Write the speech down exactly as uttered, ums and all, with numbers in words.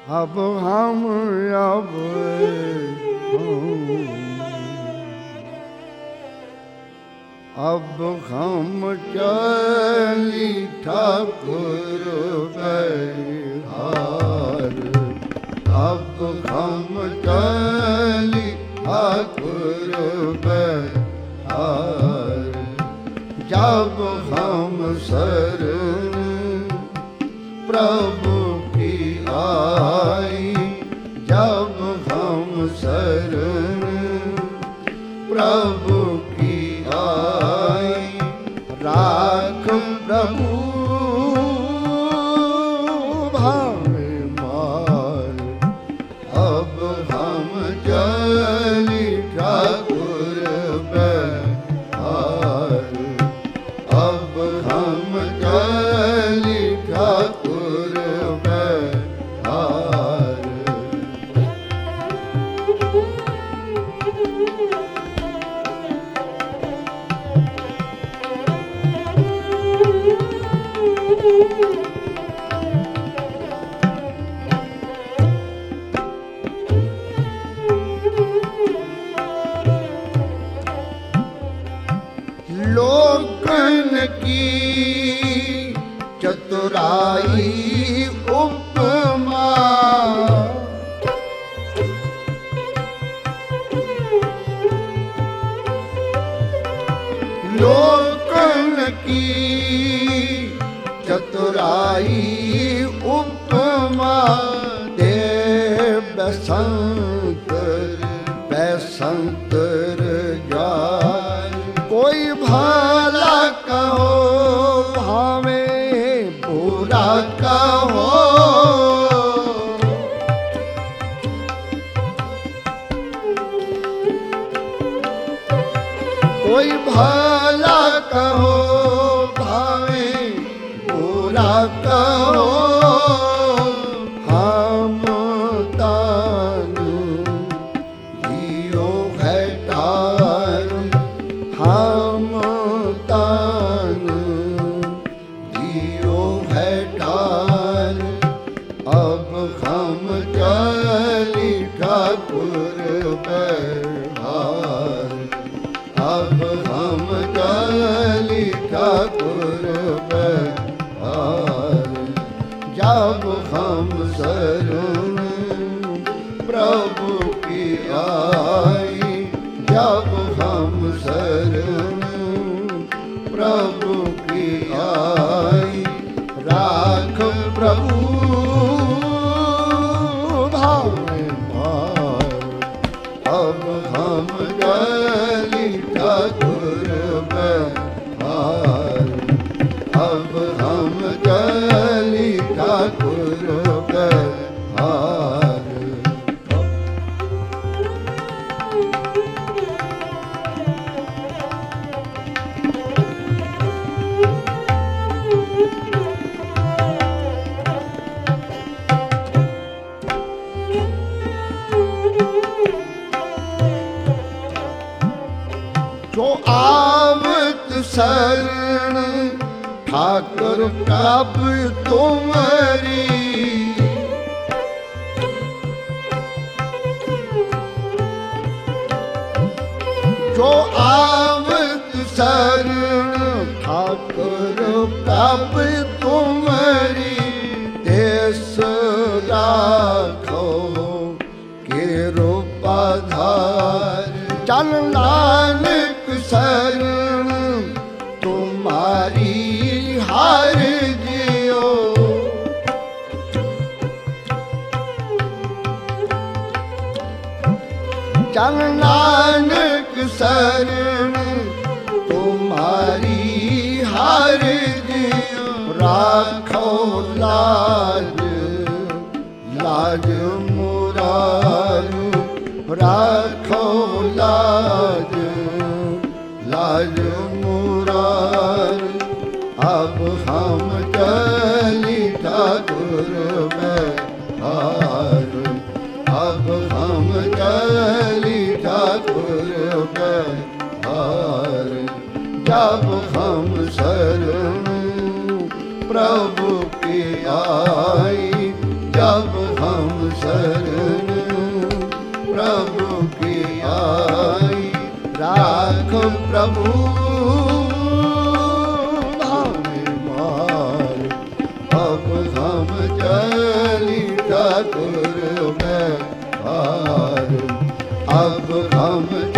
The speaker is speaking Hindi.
अब हम अब अब हम चली ठाकुर बिहार, अब हम चली ठाकुर बिहार। जब हम शरण प्रभु की आई, जब हम शरण प्रभु की आई, राख प्रभु भावे मार। अब हम चली ठाकुर बिहार, अब हम चली ठाकुर बिहार। लोकन की चतुराई उपमा, लोकन की चतुराई उपमा। दे बसंतर बसंतर जाय, कोई भला कहो भावे बुरा कहो। कोई भला कहो भावे बुरा कहो। हम तानु जियो है तारू, हम तानु जियो है तारू। अब हम चली ठाकुर बिहार, अब हम चली ठाकुर बिहार। जब हम शरण प्रभु की आई, जब हम शरण प्रभु की आई, राख प्रभु भावे मार। अब हम चली ठाकुर बिहार, अब हम चली ठाकुर बिहार। जो आवत शरण ठाकुर कब तुम्हारी, जो आवत शरण ठाकुर कब तुम्हारी। देश राखो के रूपाधार, चल नानक शरण तुम्हारी हर जियो। चल नानक शरण तुम्हारी हर जियो। राखो लाज लाज मुरारू, राखो लाज लाज मुरारू। अब हम चली ठाकुर बिहार, अब हम चली ठाकुर बिहार। जब हम शरण प्रभु की आई, जब हम प्रभु की आई, राख प्रभु हमें मार, अब हम चली ठाकुर में हार, अब हम